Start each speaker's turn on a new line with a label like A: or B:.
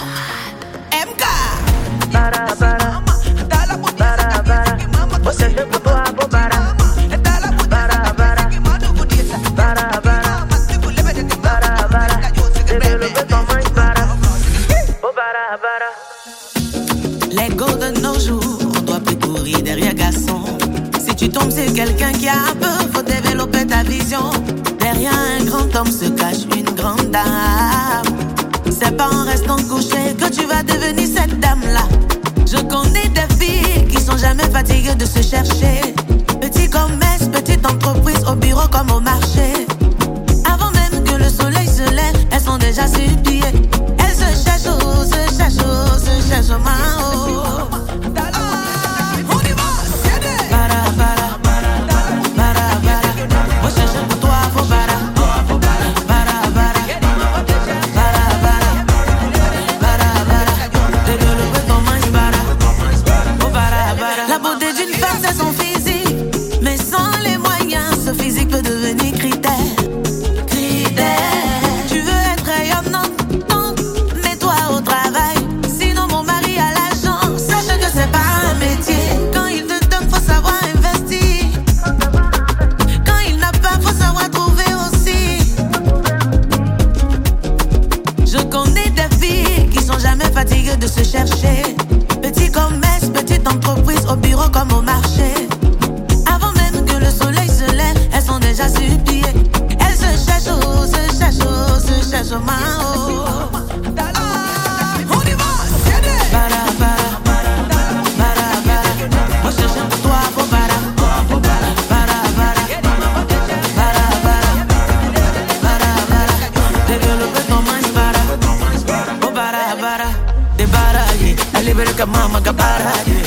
A: MK.
B: Bara, bara. Bara, bara. Você chegou do rabo, bara. Bara, bara. Bara, bara. Bara, bara. Développé ton mind, bara. Oh, bara, bara.
A: Les go de nos jours, on doit plus courir derrière garçon. Si tu tombes, c'est quelqu'un qui a peur, faut développer ta vision. Derrière un grand homme se cache une grande dame. C'est pas en restant couché que tu vas devenir cette dame-là. Je connais des filles qui sont jamais fatiguées de se chercher. Petit commerce, petite entreprise, au bureau comme au marché. Avant même que le soleil se lève, elles sont déjà sur pied. Elles se cherchent, se cherchent, se cherchent, oh. La beauté d'une femme, c'est son physique. Mais sans les moyens, ce physique peut devenir critère. Tu veux être rayonnante, mets-toi au travail. Sinon mon mari a l'argent, sache que c'est pas un métier. Quand il te donne, faut savoir investir. Quand il n'a pas, faut savoir trouver aussi. Je connais des filles qui sont jamais fatiguées de se chercher. Petit commerce, petite entreprise, au bureau comme au marché. Avant même que le soleil se lève, elles sont déjà sur pied. Elles se cherchent, se cherchent, se cherchent, oh. On y va, bara, bara, bara, bara. Moi je cherche pour toi, pour bara. Bara, bara, bara, bara. Développer ton mind, bara. Oh, bara, bara. Débarrailler, elle est belle comme maman, bara.